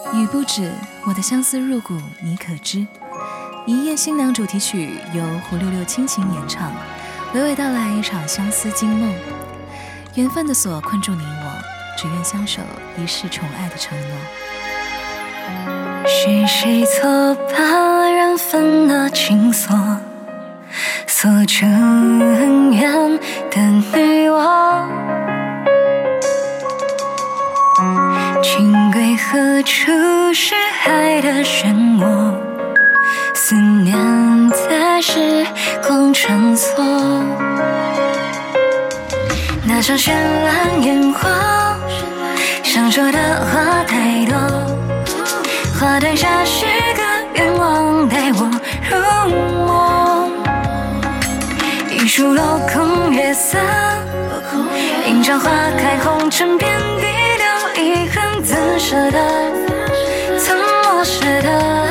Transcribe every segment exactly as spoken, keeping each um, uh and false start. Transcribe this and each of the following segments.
雨不止，我的相思入骨，你可知？一夜新娘主题曲由胡六六倾情演唱，娓娓道来一场相思惊梦。缘分的锁困住你我，只愿相守一世宠爱的承诺。 是谁错把缘分的情锁锁成缘的你我？情归何处是爱的漩涡，思念在时光穿梭。那场绚烂烟火，想说的话太多，花台下许个愿望，带我入梦。一树镂空月色，映照花开红尘遍地留遗憾，怎舍得，怎么舍得？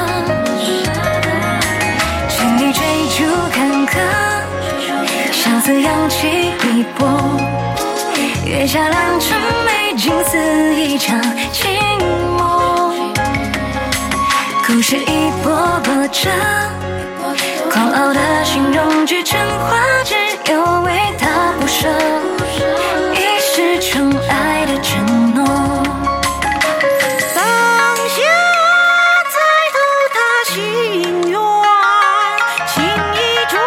千里追逐坎坷，相思扬起一波，月下良辰美景似一场情梦。故事一波波着，狂傲的心中聚成花，只有为他不舍，一世宠爱的承诺。 当下才头他心愿，情意中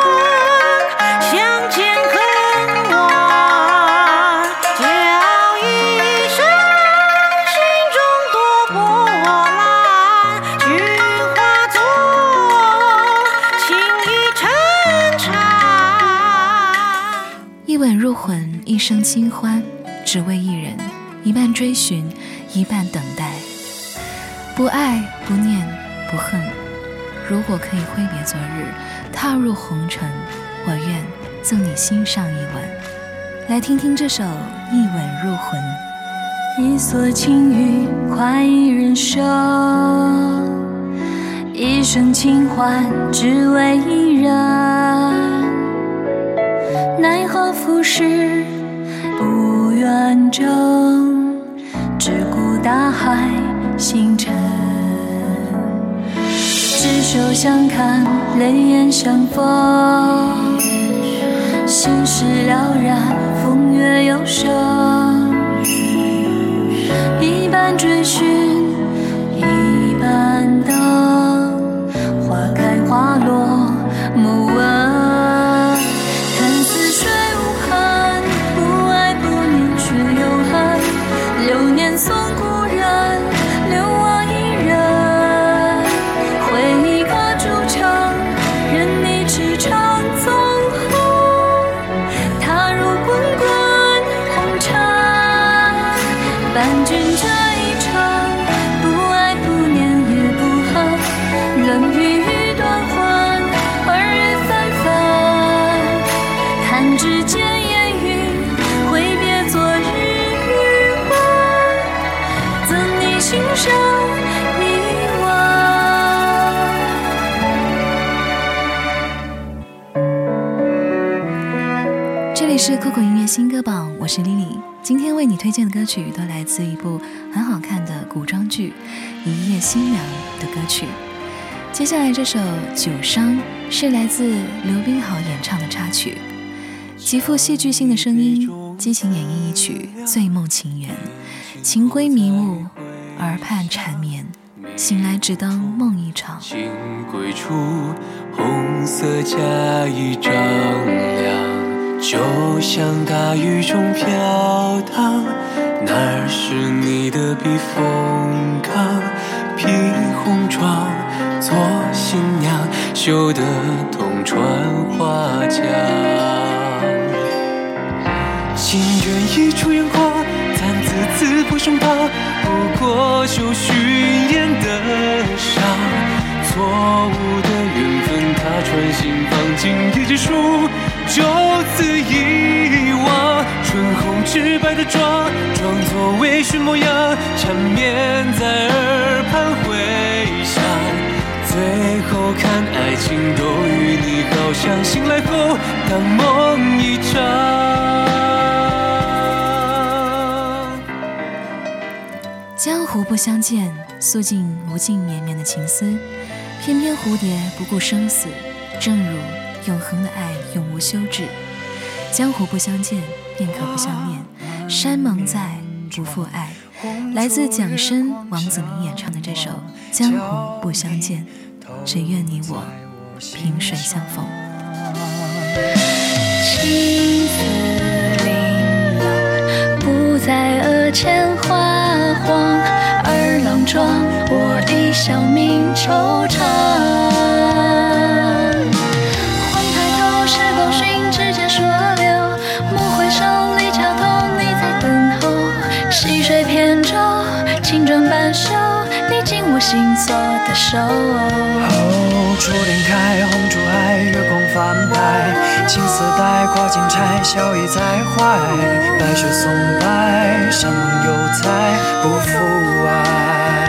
相见恨晚，叫一声心中多波澜，菊花作情意沉缠。 一吻入魂，一生清欢，只为一人，一半追寻，一半等待。不爱，不念，不恨。如果可以挥别昨日，踏入红尘，我愿赠你心上一吻。来听听这首《一吻入魂》。 一锁情语换一人手，一生情欢只为一人。奈何浮世不愿争，只顾大海星辰。执手相看，泪眼相逢，心事了然，风月有声。一半追寻，一半等，花开花落莫问。看似水无痕，不爱不念却有恨。流年送故人，留我一人。回忆可筑成，任你驰骋纵横。踏入滚滚红尘，伴君这一程，不爱不念也不恨。冷雨断魂，二月纷纷。弹指间烟云，挥别昨日余温，赠你心上一吻。 这里是酷酷音乐新歌榜，我是 Lily。今天为你推荐的歌曲都来自一部很好看的古装剧《一夜新娘》的歌曲。接下来这首《酒商》是来自刘冰豪演唱的插曲，极富戏剧性的声音，激情演绎一曲醉梦情缘。情归迷雾，耳畔缠绵，醒来只当梦一场。 新归处，红色嫁衣丈量，酒香大雨中飘荡。哪儿是你的避风港？披红妆，做新娘，绣得同穿花浆。心愿一出眼眶，惨字刺破胸膛，不过就虚掩的伤。错误的缘分，它穿心房，今夜结束，就此遗忘。唇红齿白的妆，装作微醺模样，缠绵在耳畔回响。最后看爱情都与你好像，醒来后当梦一场。 将江湖不相见，诉尽无尽绵绵的情丝。偏偏蝴蝶不顾生死，正如永恒的爱永无休止。江湖不相见，便可不相念。山盟在，不负爱。来自蒋申、王子明演唱的这首《江湖不相见》，只愿你我萍水相逢。 青丝琳琅，不在额前花黄。二郎妆，我一笑泯惆怅。换抬头，时光寻，指尖说留。蓦回首，离家童，你在等候。细水扁舟，轻转半袖，你紧我心锁的手。 哦，初恋开，红烛海，月光翻拍，青丝带，挂金钗，笑意在怀。白雪送白，山盟有采，不负爱。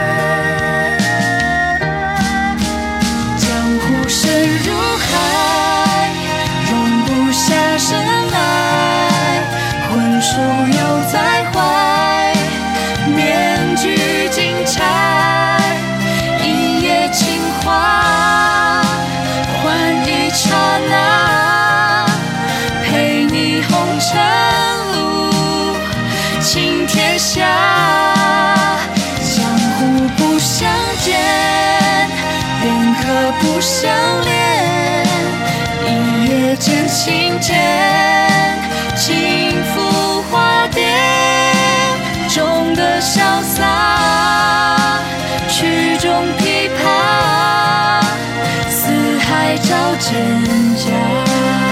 江湖深如海，容不下深爱，魂属犹在怀，面具金钗，一夜情话，换一刹那，陪你红尘路，倾天下。江湖不相见，便可不相恋。一夜间情渐，轻抚花蝶，中的潇洒，曲中琵琶，四海照蒹葭。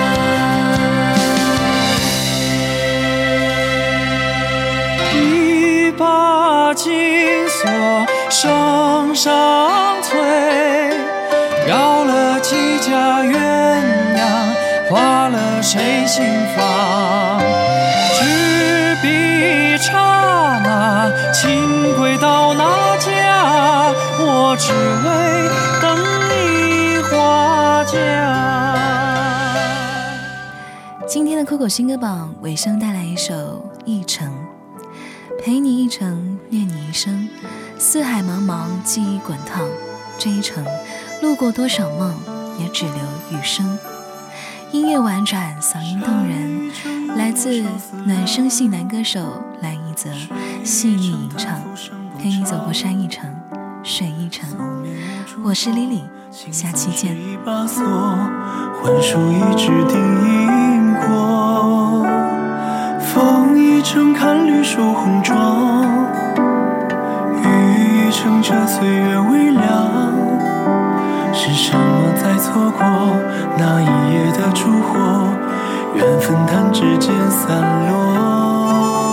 一把金锁声上催，绕了几家鸳鸯，花了谁心房？执笔刹那，情归到哪家？我只为等你花家。 今天的酷狗新歌榜尾声带来一首《一程》，陪你一程，恋你一生，四海茫茫，记忆滚烫。这一程，路过多少梦，也只留余生。音乐婉转，嗓音动人，来自暖声系男歌手蓝一泽，细腻吟唱，陪你走过山一程，水一程。我是 Lily， 下期见。 一把锁，魂属一指定因果。风一程，看绿树红妆。雨一程，这岁月微凉。是什么在错过那一夜的烛火？缘分弹指间散落。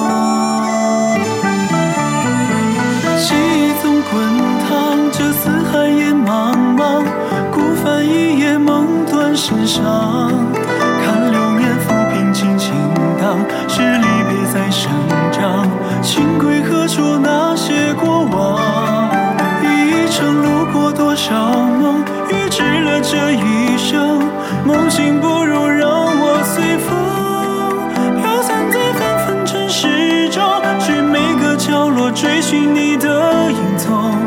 记忆总滚烫，这四海也茫茫，孤帆一叶，梦断身上。看流年浮萍轻轻荡，是离别在生长。情归何处？那些过往，一程路过多少梦，预知了这一生。梦醒不如让我随风飘散在纷纷尘世中，去每个角落追寻你的影踪。